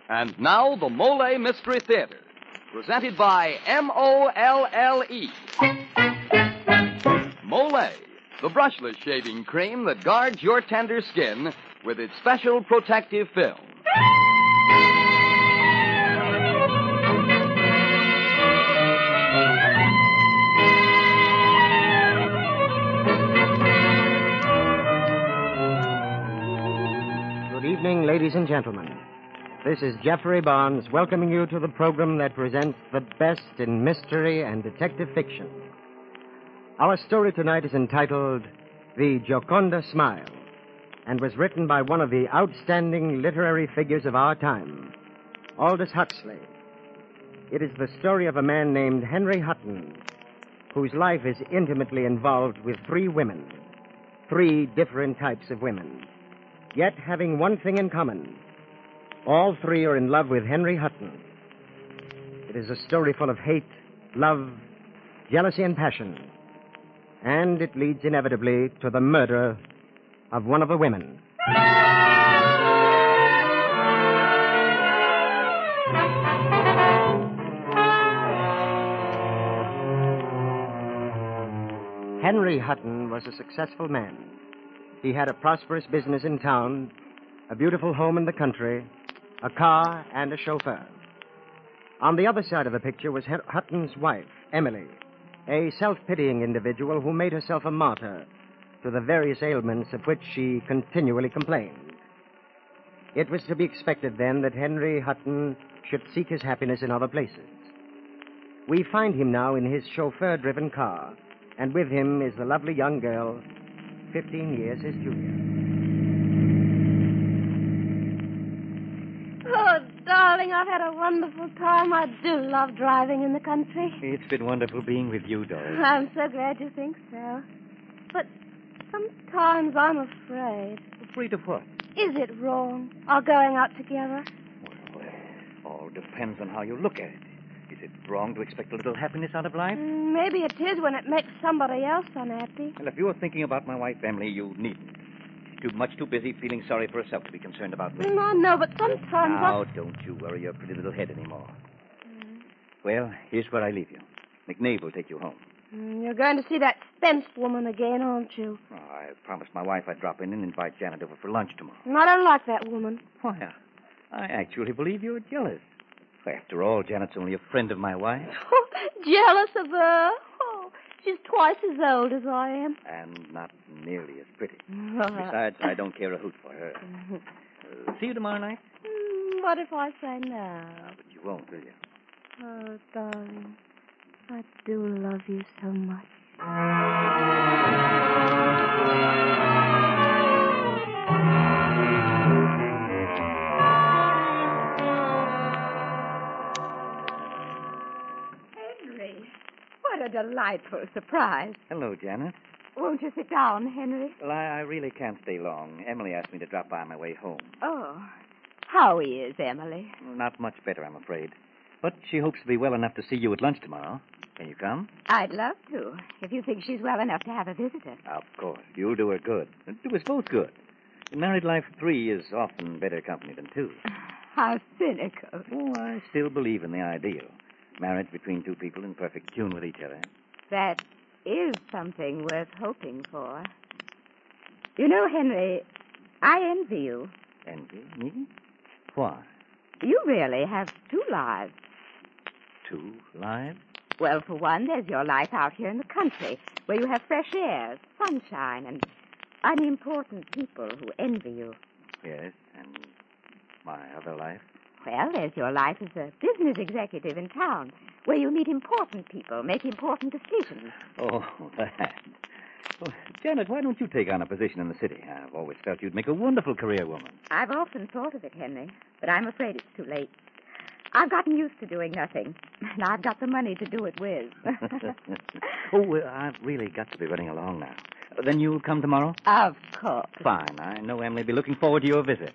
And now, the Mole Mystery Theater, presented by MOLLE. Mole, the brushless shaving cream that guards your tender skin with its special protective film. Good evening, ladies and gentlemen. This is Jeffrey Barnes welcoming you to the program that presents the best in mystery and detective fiction. Our story tonight is entitled The Gioconda Smile and was written by one of the outstanding literary figures of our time, Aldous Huxley. It is the story of a man named Henry Hutton, whose life is intimately involved with three women, three different types of women, yet having one thing in common. All three are in love with Henry Hutton. It is a story full of hate, love, jealousy, and passion. And it leads inevitably to the murder of one of the women. Henry Hutton was a successful man. He had a prosperous business in town, a beautiful home in the country, a car, and a chauffeur. On the other side of the picture was Hutton's wife, Emily, a self-pitying individual who made herself a martyr to the various ailments of which she continually complained. It was to be expected, then, that Henry Hutton should seek his happiness in other places. We find him now in his chauffeur-driven car, and with him is the lovely young girl, 15 years his junior. Oh, darling, I've had a wonderful time. I do love driving in the country. It's been wonderful being with you, Doris. I'm so glad you think so. But sometimes I'm afraid. Afraid of what? Is it wrong, our going out together? Well, all depends on how you look at it. Is it wrong to expect a little happiness out of life? Maybe it is when it makes somebody else unhappy. Well, if you're thinking about my wife, Emily, you needn't. She's too busy feeling sorry for herself to be concerned about me. I know, but sometimes Now, don't you worry your pretty little head anymore. Well, here's where I leave you. McNabe will take you home. You're going to see that Spence woman again, aren't you? Oh, I promised my wife I'd drop in and invite Janet over for lunch tomorrow. I don't like that woman. Why, I actually believe you're jealous. After all, Janet's only a friend of my wife. Jealous of her? Oh, she's twice as old as I am. And not nearly as pretty. Besides, I don't care a hoot for her. See you tomorrow night? What if I say no? But you won't, will you? Oh, darling, I do love you so much. What a delightful surprise. Hello, Janet. Won't you sit down, Henry? Well, I really can't stay long. Emily asked me to drop by on my way home. Oh, how is Emily? Not much better, I'm afraid. But she hopes to be well enough to see you at lunch tomorrow. Can you come? I'd love to, if you think she's well enough to have a visitor. Of course. You'll do her good. Do us both good. In married life, 3 is often better company than 2. How cynical. Oh, I still believe in the ideal. Marriage between 2 people in perfect tune with each other. That is something worth hoping for. You know, Henry, I envy you. Envy? Me? Why? You really have 2 lives. 2 lives? Well, for one, there's your life out here in the country, where you have fresh air, sunshine, and unimportant people who envy you. Yes, and my other life? Well, there's your life as a business executive in town, where you meet important people, make important decisions. Oh, that. Well, Janet, why don't you take on a position in the city? I've always felt you'd make a wonderful career woman. I've often thought of it, Henry, but I'm afraid it's too late. I've gotten used to doing nothing, and I've got the money to do it with. I've really got to be running along now. Then you'll come tomorrow? Of course. Fine. I know Emily will be looking forward to your visit.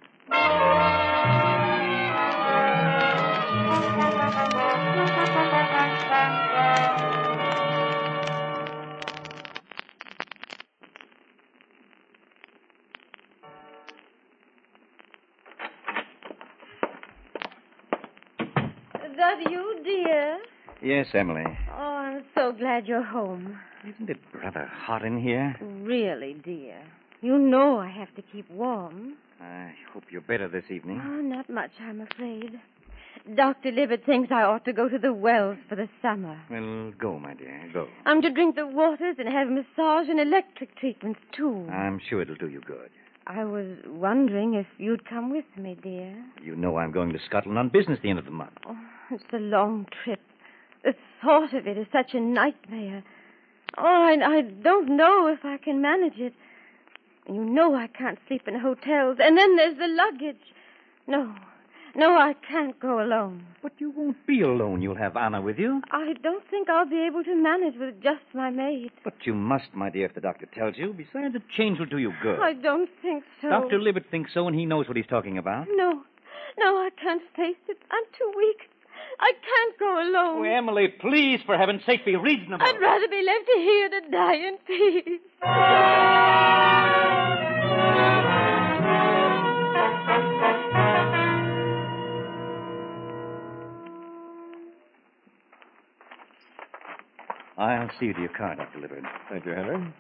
Is that you, dear? Yes, Emily. Oh, I'm so glad you're home. Isn't it rather hot in here? Really, dear. You know I have to keep warm. I hope you're better this evening. Oh, not much, I'm afraid. Dr. Libbert thinks I ought to go to the wells for the summer. Well, go, my dear, go. I'm to drink the waters and have massage and electric treatments, too. I'm sure it'll do you good. I was wondering if you'd come with me, dear. You know I'm going to Scotland on business the end of the month. Oh, it's a long trip. The thought of it is such a nightmare. Oh, I don't know if I can manage it. You know I can't sleep in hotels. And then there's the luggage. No, I can't go alone. But you won't be alone. You'll have Anna with you. I don't think I'll be able to manage with just my maid. But you must, my dear, if the doctor tells you. Besides, a change will do you good. I don't think so. Dr. Libbert thinks so, and he knows what he's talking about. No, I can't face it. I'm too weak. I can't go alone. Oh, Emily, please, for heaven's sake, be reasonable. I'd rather be left here to die in peace. I'll see you to your car, Dr. Libbert. Thank you, Henry.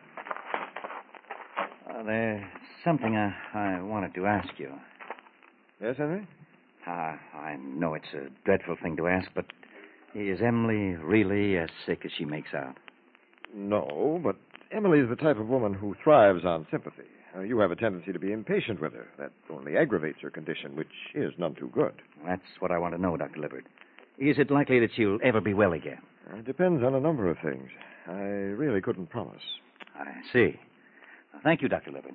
There's something I wanted to ask you. Yes, Henry? I know it's a dreadful thing to ask, but is Emily really as sick as she makes out? No, but Emily is the type of woman who thrives on sympathy. You have a tendency to be impatient with her. That only aggravates her condition, which is none too good. That's what I want to know, Dr. Libbert. Is it likely that she'll ever be well again? It depends on a number of things. I really couldn't promise. I see. Thank you, Dr. Libbert.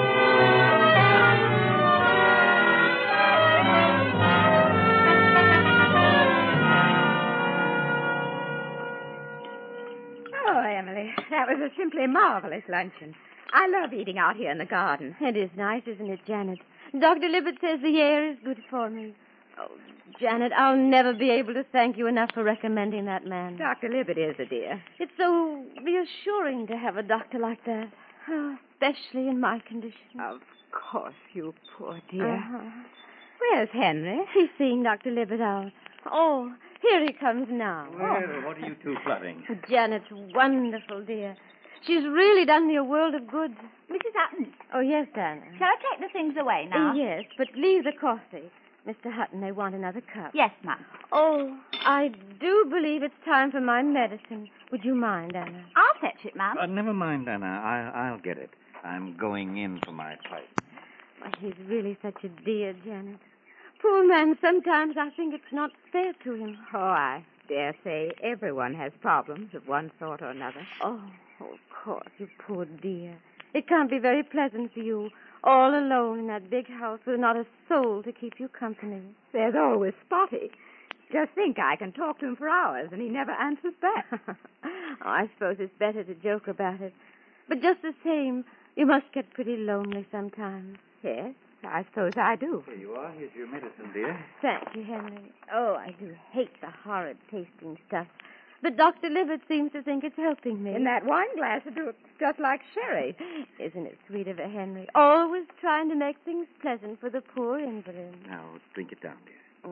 Oh, Emily, that was a simply marvelous luncheon. I love eating out here in the garden. It is nice, isn't it, Janet? Dr. Libbert says the air is good for me. Oh, Janet, I'll never be able to thank you enough for recommending that man. Dr. Libbert is a dear. It's so reassuring to have a doctor like that, especially in my condition. Of course, you poor dear. Uh-huh. Where's Henry? He's seeing Dr. Libbert out. Oh, here he comes now. Well, what are you two plotting? Janet's wonderful, dear. She's really done me a world of good. Mrs. Hutton, Oh, yes, Anna. shall I take the things away now? Yes, but leave the coffee. Mr. Hutton, they want another cup. Yes, ma'am. Oh, I do believe it's time for my medicine. Would you mind, Anna? I'll fetch it, ma'am. Never mind, Anna. I'll get it. I'm going in for my pipe. Why, he's really such a dear, Janet. Poor man, sometimes I think it's not fair to him. Oh, I dare say everyone has problems of one sort or another. Oh, of course, you poor dear. It can't be very pleasant for you, all alone in that big house with not a soul to keep you company. There's always Spotty. Just think, I can talk to him for hours, and he never answers back. I suppose it's better to joke about it. But just the same, you must get pretty lonely sometimes. Yes, I suppose I do. Here you are. Here's your medicine, dear. Thank you, Henry. Oh, I do hate the horrid tasting stuff. But Dr. Libbert seems to think it's helping me. In that wine glass, it looks just like sherry. Isn't it sweet of a Henry? Always trying to make things pleasant for the poor invalid. Now, drink it down, dear.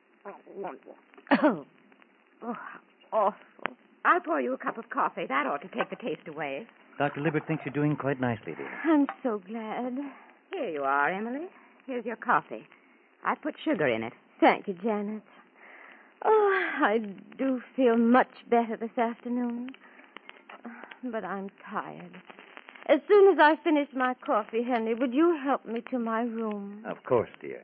Oh, how awful. I'll pour you a cup of coffee. That ought to take the taste away. Dr. Libbert thinks you're doing quite nicely, dear. I'm so glad. Here you are, Emily. Here's your coffee. I put sugar in it. Thank you, Janet. Oh, I do feel much better this afternoon. But I'm tired. As soon as I finish my coffee, Henry, would you help me to my room? Of course, dear.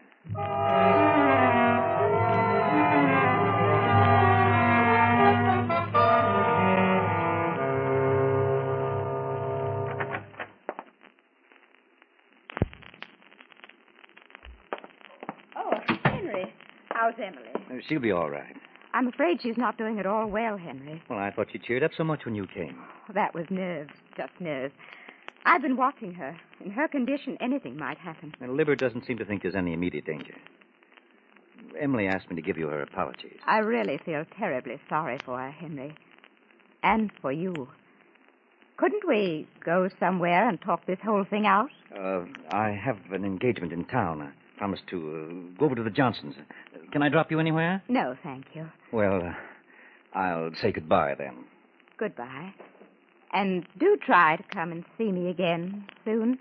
Oh, Henry. How's Emily? She'll be all right. I'm afraid she's not doing at all well, Henry. Well, I thought she cheered up so much when you came. That was nerves, just nerves. I've been watching her. In her condition, anything might happen. And Libbert doesn't seem to think there's any immediate danger. Emily asked me to give you her apologies. I really feel terribly sorry for her, Henry. And for you. Couldn't we go somewhere and talk this whole thing out? I have an engagement in town. I promised to go over to the Johnsons. Can I drop you anywhere? No, thank you. Well, I'll say goodbye then. Goodbye. And do try to come and see me again soon.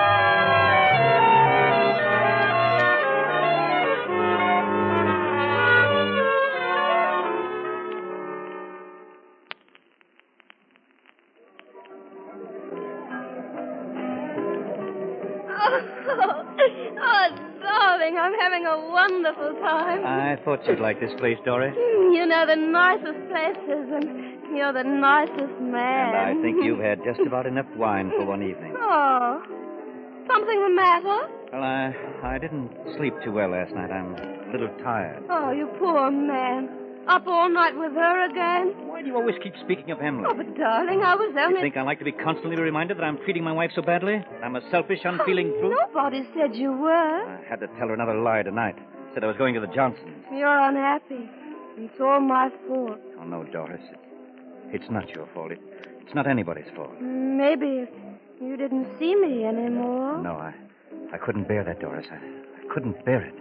Oh, darling, I'm having a wonderful time. I thought you'd like this place, Doris. You know, the nicest places, and you're the nicest man. And I think you've had just about enough wine for one evening. Oh, something the matter? Well, I didn't sleep too well last night. I'm a little tired. Oh, you poor man. Up all night with her again? Why do you always keep speaking of Emily? Oh, but darling, I was You only... think I like to be constantly reminded that I'm treating my wife so badly? I'm a selfish, unfeeling brute? Nobody said you were. I had to tell her another lie tonight. Said I was going to the Johnsons. You're unhappy. It's all my fault. Oh, no, Doris. It's not your fault. It's not anybody's fault. Maybe if you didn't see me anymore. No, I couldn't bear that, Doris. I couldn't bear it.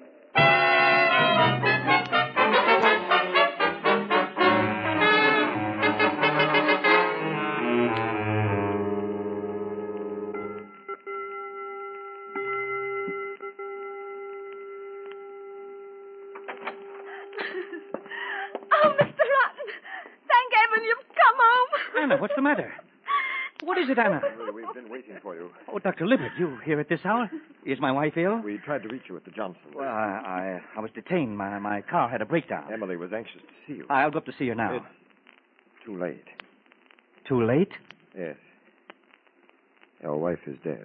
Oh, Mr. Rotten. Thank heaven you've come home. Anna, what's the matter? What is it, Anna? We've been waiting for you. Oh, Dr. Libbert, you here at this hour? Is my wife ill? We tried to reach you at the Johnsons. Well, I was detained. My car had a breakdown. Emily was anxious to see you. I'll go up to see her now. It's too late. Too late? Yes. Your wife is dead.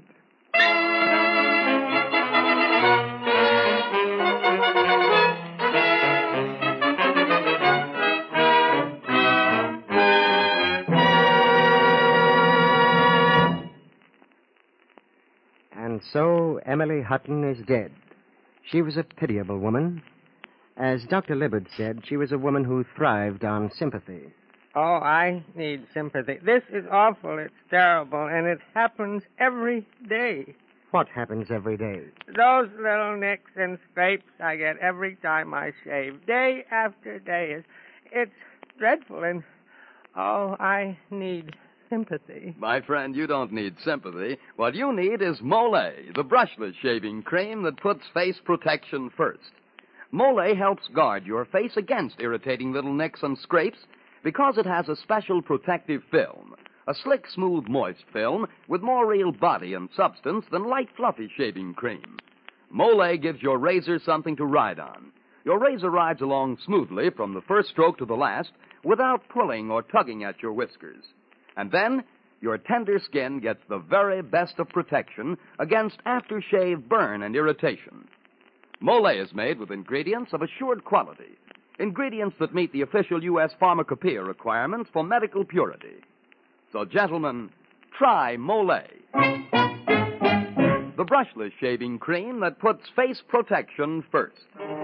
And so Emily Hutton is dead. She was a pitiable woman. As Dr. Libbard said, she was a woman who thrived on sympathy. Oh, I need sympathy. This is awful. It's terrible, and it happens every day. What happens every day? Those little nicks and scrapes I get every time I shave, day after day. It's dreadful, and oh, I need sympathy. My friend, you don't need sympathy. What you need is Mole, the brushless shaving cream that puts face protection first. Mole helps guard your face against irritating little nicks and scrapes because it has a special protective film, a slick, smooth, moist film with more real body and substance than light, fluffy shaving cream. Mole gives your razor something to ride on. Your razor rides along smoothly from the first stroke to the last without pulling or tugging at your whiskers. And then, your tender skin gets the very best of protection against aftershave burn and irritation. Mole is made with ingredients of assured quality, ingredients that meet the official U.S. pharmacopoeia requirements for medical purity. So, gentlemen, try Mole, the brushless shaving cream that puts face protection first.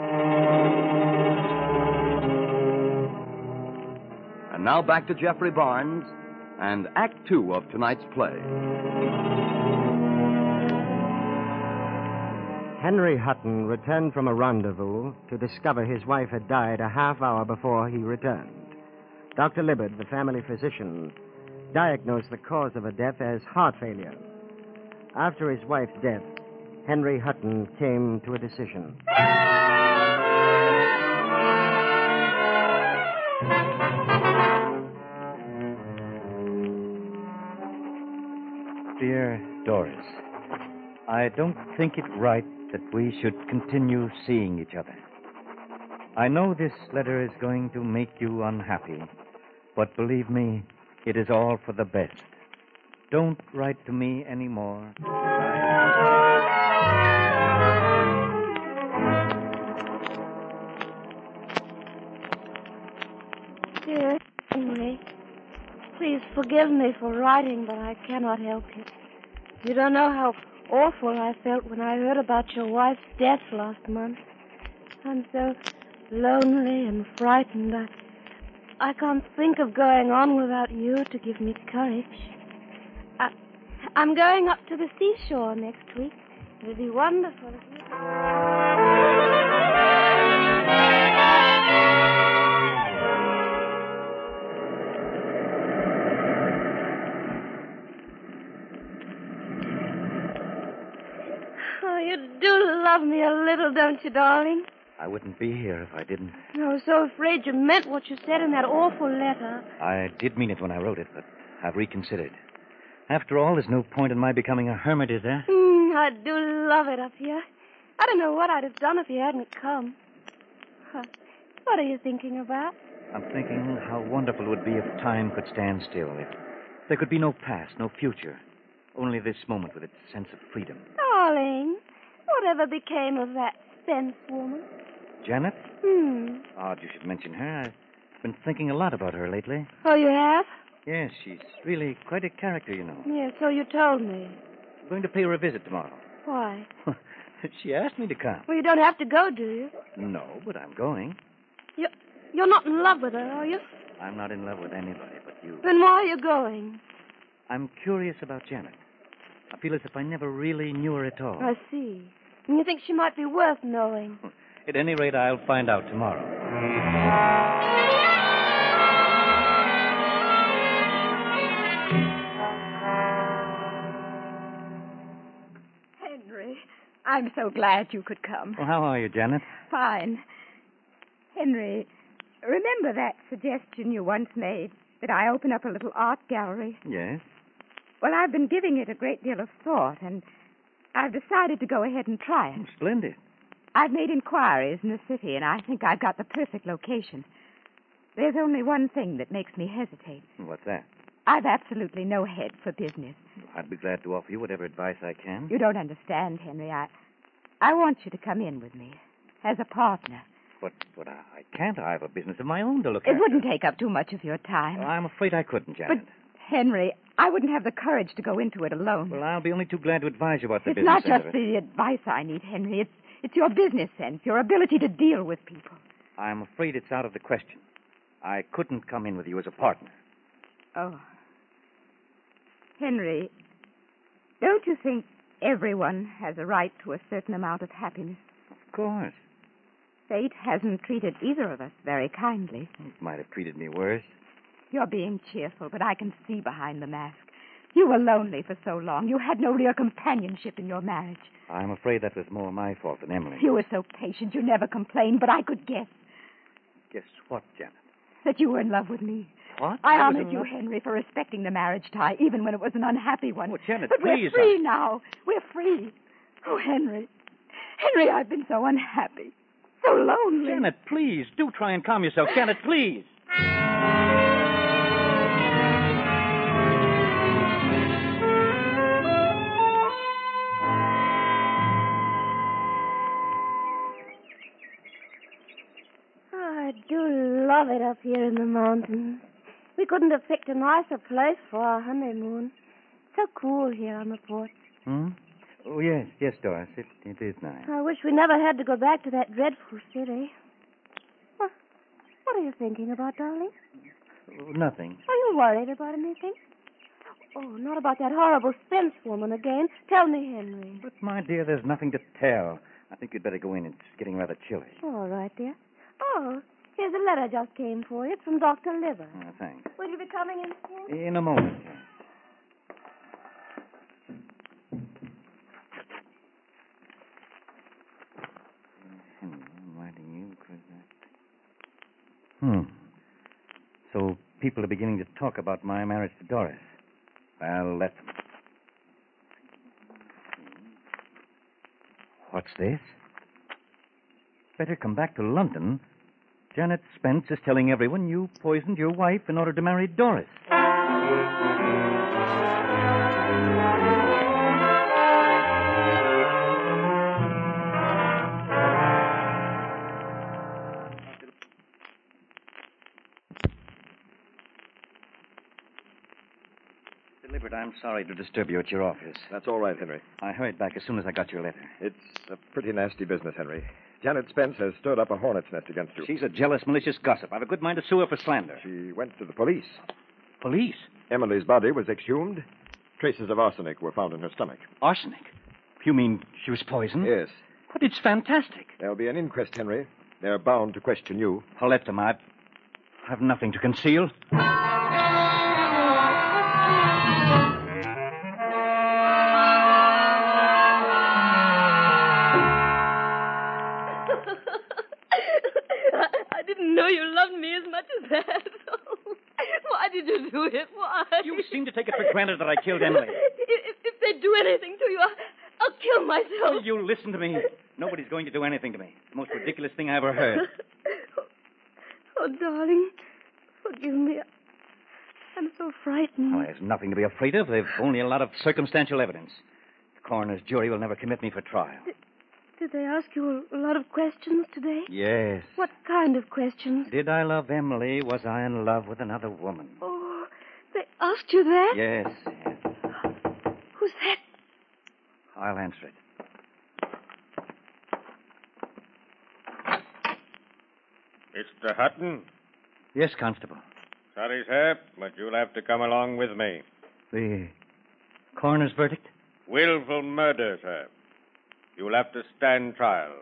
And now back to Jeffrey Barnes and Act 2 of tonight's play. Henry Hutton returned from a rendezvous to discover his wife had died a half hour before he returned. Dr. Libbard, the family physician, diagnosed the cause of her death as heart failure. After his wife's death, Henry Hutton came to a decision. Dear Doris, I don't think it right that we should continue seeing each other. I know this letter is going to make you unhappy, but believe me, it is all for the best. Don't write to me anymore. Dear Henry, please forgive me for writing, but I cannot help it. You don't know how awful I felt when I heard about your wife's death last month. I'm so lonely and frightened. I can't think of going on without you to give me courage. I'm going up to the seashore next week. It'll be wonderful. Oh, you do love me a little, don't you, darling? I wouldn't be here if I didn't. I was so afraid you meant what you said in that awful letter. I did mean it when I wrote it, but I've reconsidered. After all, there's no point in my becoming a hermit, is there? I do love it up here. I don't know what I'd have done if you hadn't come. Huh. What are you thinking about? I'm thinking how wonderful it would be if time could stand still. If there could be no past, no future. Only this moment with its sense of freedom. Darling, whatever became of that Spence woman? Janet? Odd you should mention her. I've been thinking a lot about her lately. Oh, you have? Yes, she's really quite a character, you know. Yes, so you told me. I'm going to pay her a visit tomorrow. Why? She asked me to come. Well, you don't have to go, do you? No, but I'm going. You're not in love with her, are you? I'm not in love with anybody but you. Then why are you going? I'm curious about Janet. I feel as if I never really knew her at all. I see. And you think she might be worth knowing? At any rate, I'll find out tomorrow. Henry, I'm so glad you could come. Well, how are you, Janet? Fine. Henry, remember that suggestion you once made, that I open up a little art gallery? Yes? Well, I've been giving it a great deal of thought, and I've decided to go ahead and try it. Splendid. I've made inquiries in the city, and I think I've got the perfect location. There's only one thing that makes me hesitate. What's that? I've absolutely no head for business. I'd be glad to offer you whatever advice I can. You don't understand, Henry. I want you to come in with me as a partner. But I can't. I have a business of my own to look after. It wouldn't take up too much of your time. I'm afraid I couldn't, Janet. But, Henry, I wouldn't have the courage to go into it alone. Well, I'll be only too glad to advise you about the It's business not end just of it. the advice I need, Henry. It's your business sense, your ability to deal with people. I'm afraid it's out of the question. I couldn't come in with you as a partner. Oh. Henry, don't you think everyone has a right to a certain amount of happiness? Of course. Fate hasn't treated either of us very kindly. It might have treated me worse. You're being cheerful, but I can see behind the mask. You were lonely for so long. You had no real companionship in your marriage. I'm afraid that was more my fault than Emily. You were so patient. You never complained, but I could guess Guess what, Janet? that you were in love with me. What? I was honored in you, love- Henry, for respecting the marriage tie, even when it was an unhappy one. Oh, Janet, but please. we're free now. We're free. Oh, Henry. Henry, I've been so unhappy. So lonely. Janet, please. Do try and calm yourself. Janet, please. I do love it up here in the mountains. We couldn't have picked a nicer place for our honeymoon. So cool here on the porch. Oh, yes, Doris. It is nice. I wish we never had to go back to that dreadful city. What are you thinking about, darling? Oh, nothing. Are you worried about anything? Oh, not about that horrible Spence woman again. Tell me, Henry. But, my dear, there's nothing to tell. I think you'd better go in. It's getting rather chilly. All right, dear. Oh, here's a letter just came for you. It's from Dr. Liver. Oh, thanks. Will you be coming in soon? In a moment. So people are beginning to talk about my marriage to Doris. I'll let them. What's this? Better come back to London. Janet Spence is telling everyone you poisoned your wife in order to marry Doris. Delivered. I'm sorry to disturb you at your office. That's all right, Henry. I hurried back as soon as I got your letter. It's a pretty nasty business, Henry. Janet Spence has stirred up a hornet's nest against you. She's a jealous, malicious gossip. I've a good mind to sue her for slander. She went to the police. Police? Emily's body was exhumed. Traces of arsenic were found in her stomach. Arsenic? You mean she was poisoned? Yes. But it's fantastic. There'll be an inquest, Henry. They're bound to question you. I'll let them. I have nothing to conceal. seem to take it for granted that I killed Emily. If they do anything to you, I'll kill myself. Will you listen to me? Nobody's going to do anything to me. It's the most ridiculous thing I ever heard. Oh, darling, forgive me. I'm so frightened. Oh, there's nothing to be afraid of. They've only a lot of circumstantial evidence. The coroner's jury will never commit me for trial. Did they ask you a lot of questions today? Yes. What kind of questions? Did I love Emily? Was I in love with another woman? Oh, they asked you that? Yes. Who's that? I'll answer it. Mr. Hutton? Yes, Constable. Sorry, sir, but you'll have to come along with me. The coroner's verdict? Willful murder, sir. You'll have to stand trial.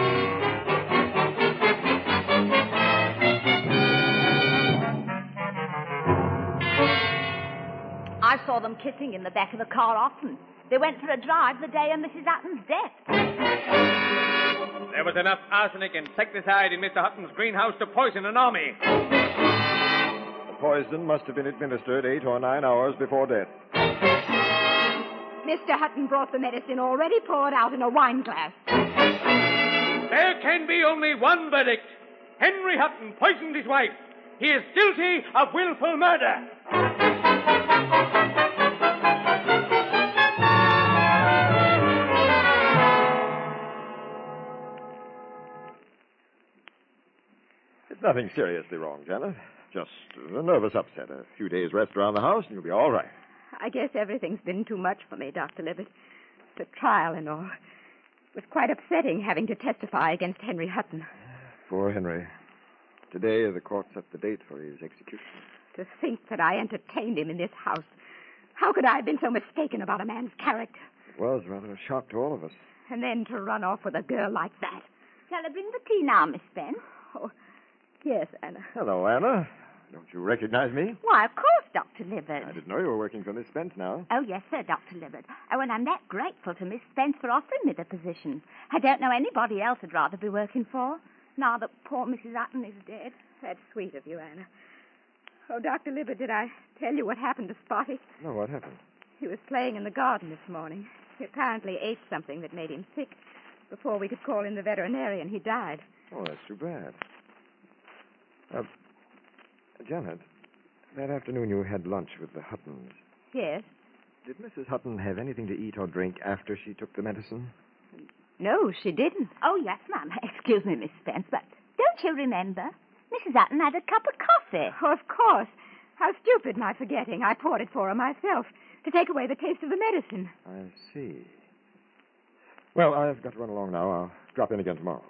I saw them kissing in the back of the car often. They went for a drive the day of Mrs. Hutton's death. There was enough arsenic and insecticide in Mr. Hutton's greenhouse to poison an army. The poison must have been administered 8 or 9 hours before death. Mr. Hutton brought the medicine already poured out in a wine glass. There can be only one verdict. Henry Hutton poisoned his wife. He is guilty of willful murder. It's nothing seriously wrong, Janet. Just a nervous upset. A few days rest around the house, and you'll be all right. I guess everything's been too much for me, Dr. Libbert. The trial and all. It was quite upsetting having to testify against Henry Hutton. Poor Henry. Today, the court set the date for his execution. To think that I entertained him in this house. How could I have been so mistaken about a man's character? It was rather a shock to all of us. And then to run off with a girl like that. Shall I bring the tea now, Miss Spence? Oh, yes, Anna. Hello, Anna. Don't you recognize me? Why, of course, Dr. Libbert. I didn't know you were working for Miss Spence now. Oh, yes, sir, Dr. Libbert. Oh, and I'm that grateful to Miss Spence for offering me the position. I don't know anybody else I'd rather be working for, now that poor Mrs. Hutton is dead. That's sweet of you, Anna. Oh, Dr. Libbert, did I tell you what happened to Spotty? No, what happened? He was playing in the garden this morning. He apparently ate something that made him sick. Before we could call in the veterinarian, he died. Oh, that's too bad. Janet, that afternoon you had lunch with the Huttons. Yes? Did Mrs. Hutton have anything to eat or drink after she took the medicine? No, she didn't. Oh, yes, ma'am. Excuse me, Miss Spence, but don't you remember? Mrs. Hutton had a cup of coffee. Oh, of course. How stupid my forgetting. I poured it for her myself to take away the taste of the medicine. I see. Well, I've got to run along now. I'll drop in again tomorrow.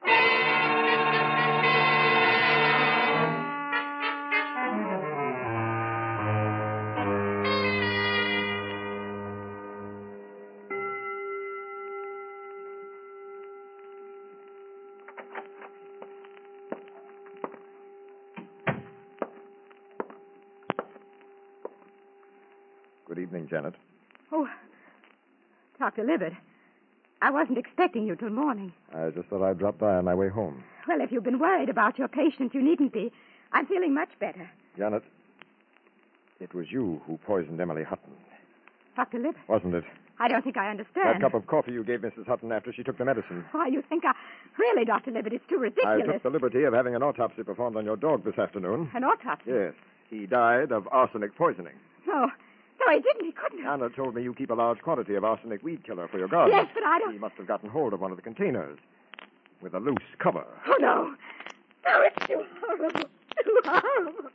Good evening, Janet. Oh, Dr. Libbert, I wasn't expecting you till morning. I just thought I'd drop by on my way home. Well, if you've been worried about your patient, you needn't be. I'm feeling much better. Janet, it was you who poisoned Emily Hutton, Dr. Libbert, wasn't it? I don't think I understand. That cup of coffee you gave Mrs. Hutton after she took the medicine. Why, you think I... Really, Dr. Libbert, it's too ridiculous. I took the liberty of having an autopsy performed on your dog this afternoon. An autopsy? Yes. He died of arsenic poisoning. No, he didn't. He couldn't have. Anna told me you keep a large quantity of arsenic weed killer for your garden. Yes, but I don't... He must have gotten hold of one of the containers with a loose cover. Oh, no. No, it's too horrible. Too horrible.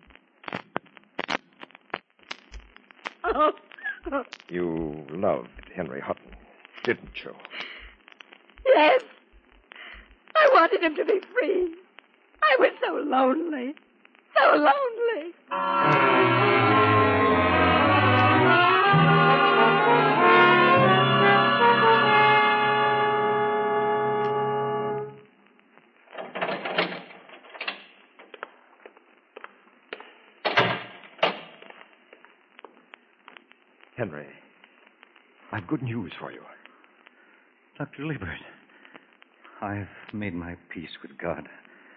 Oh. You loved Henry Hutton, didn't you? Yes. I wanted him to be free. I was so lonely. So lonely. Henry, I've good news for you. Dr. Liebert, I've made my peace with God.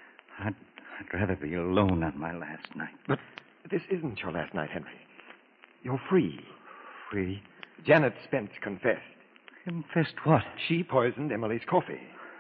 I'd rather be alone on my last night. But this isn't your last night, Henry. You're free. Free? Janet Spence confessed. Confessed what? She poisoned Emily's coffee.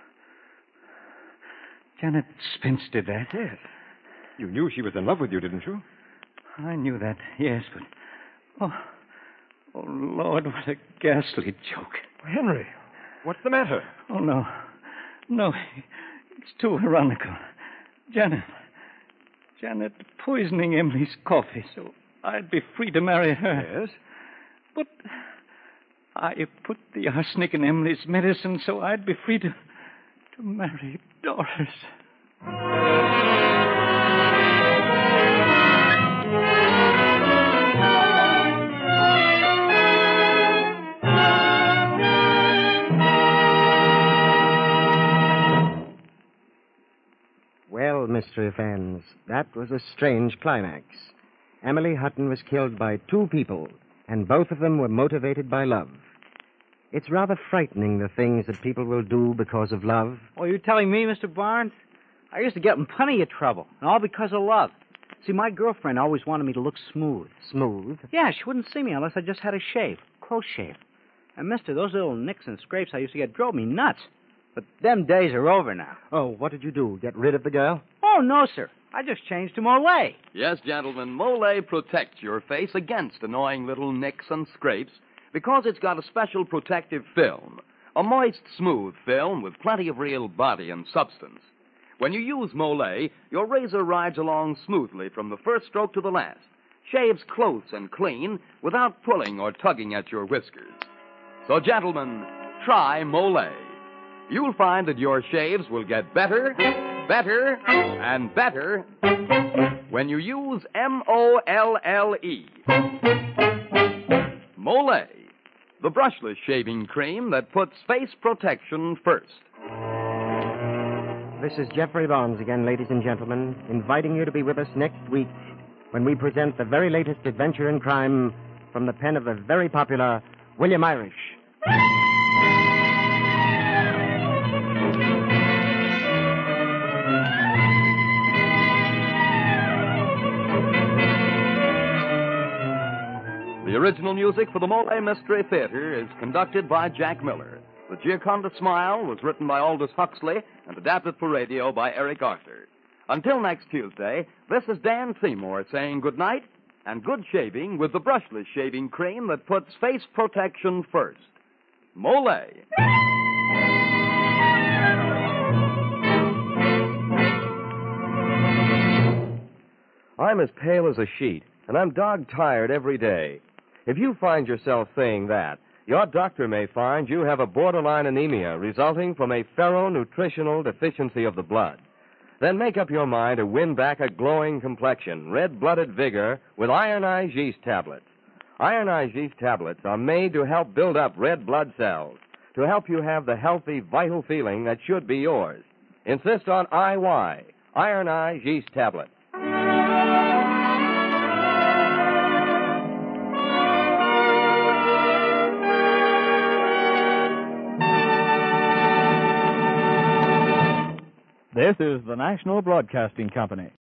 Janet Spence did that? Yes. You knew she was in love with you, didn't you? I knew that, yes, but... Oh, Lord, what a ghastly joke. Henry, what's the matter? Oh, no. No, it's too ironical. Janet poisoning Emily's coffee so I'd be free to marry her. Yes? But I put the arsenic in Emily's medicine so I'd be free to marry Doris. Well, mystery fans, that was a strange climax. Emily Hutton was killed by two people, and both of them were motivated by love. It's rather frightening, the things that people will do because of love. Oh, you telling me, Mr. Barnes? I used to get in plenty of trouble, and all because of love. See, my girlfriend always wanted me to look smooth. Smooth? Yeah, she wouldn't see me unless I just had a shave, close shave. And, mister, those little nicks and scrapes I used to get drove me nuts. But them days are over now. Oh, what did you do? Get rid of the girl? Oh, no, sir. I just changed to Molay. Yes, gentlemen, Molay protects your face against annoying little nicks and scrapes because it's got a special protective film, a moist, smooth film with plenty of real body and substance. When you use Molay, your razor rides along smoothly from the first stroke to the last, shaves close and clean without pulling or tugging at your whiskers. So, gentlemen, try Molay. You'll find that your shaves will get better, better, and better when you use M-O-L-L-E. Molay, the brushless shaving cream that puts face protection first. This is Jeffrey Barnes again, ladies and gentlemen, inviting you to be with us next week when we present the very latest adventure in crime from the pen of the very popular William Irish. The original music for the Molay Mystery Theater is conducted by Jack Miller. The Gioconda Smile was written by Aldous Huxley and adapted for radio by Eric Arthur. Until next Tuesday, this is Dan Seymour saying good night and good shaving with the brushless shaving cream that puts face protection first. Molay. I'm as pale as a sheet, and I'm dog-tired every day. If you find yourself saying that, your doctor may find you have a borderline anemia resulting from a ferronutritional deficiency of the blood. Then make up your mind to win back a glowing complexion, red-blooded vigor with ironized yeast tablets. Ironized yeast tablets are made to help build up red blood cells, to help you have the healthy, vital feeling that should be yours. Insist on IY, ironized yeast tablets. This is the National Broadcasting Company.